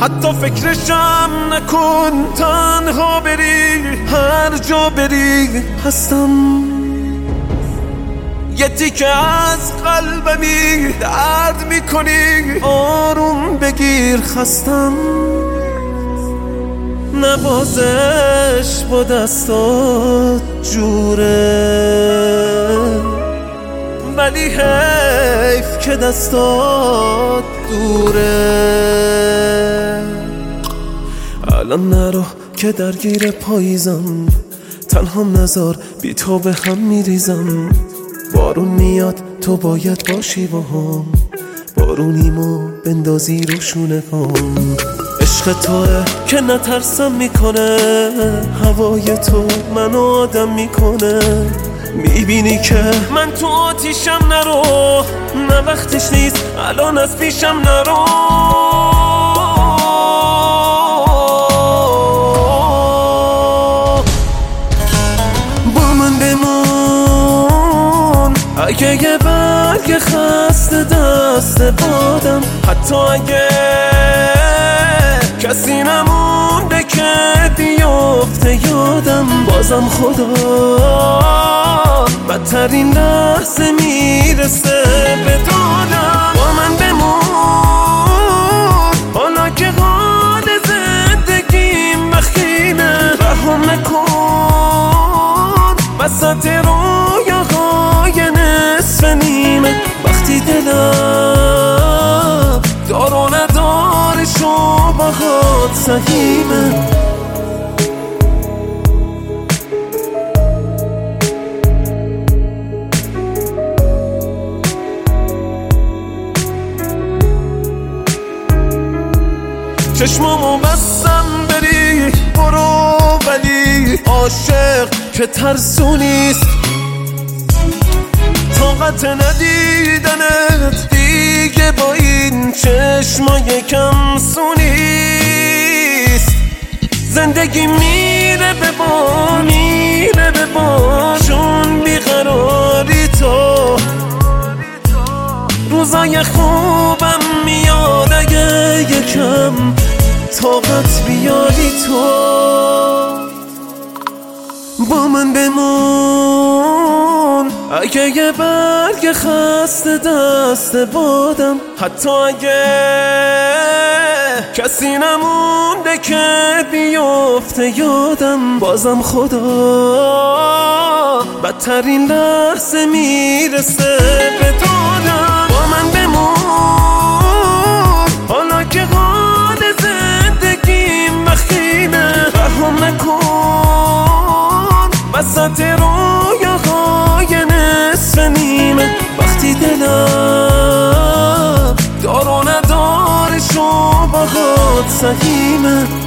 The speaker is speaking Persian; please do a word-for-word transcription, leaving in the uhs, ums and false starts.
حتی فکرشم نکن، تنها بری هر جا بری هستم. یه تیکه از قلبمی درد میکنی، آروم بگیر خستم. نوازش با دستات جوره، ولی حیف که دستات دوره. الان نرو که درگیر پاییزم، تنهام نذار بی تو به هم میریزم. بارون میاد تو باید باشی با هم، بارونیمو بندازی رو شونه هم. عشق توه که نترسم میکنه، هوای تو منو آدم میکنه. میبینی که من تو آتیشم، نرو نه وقتش نیست الان از پیشم نرو. با من بمون اگه یه برگ خسته دست بادم، حتی اگه کسی نمونده که بیفته یادم. بازم خدا بدترین لحظه میرسه به دادم. با من بمون حالا که حال زندگیم بخینه، رهم نکن وسط رویاهای نصف نیمه. وقتی دلم دار و نداره شبهات سهیمه. چشمامو بستم بری برو، ولی عاشق که ترسونیست. طاقت ندیدنت دیگه با این چشمای کم سونیست. زندگی میره به بار میره به بار، چون بیقراری تو. روزای خوبم میاد اگه یکم طاقت بیاری تو. با من بمون اگه یه برگ خسته دست بادم، حتی اگه کسی نمونده که بیفته یادم. بازم خدا بدترین لحظه میرسه به دادم. با من بمون حالا که حال زندگیم بخینه، رهم نکن وسط رویاهای نصف نیمه. وقتی دلم دار و نداره شبهات سهیمه.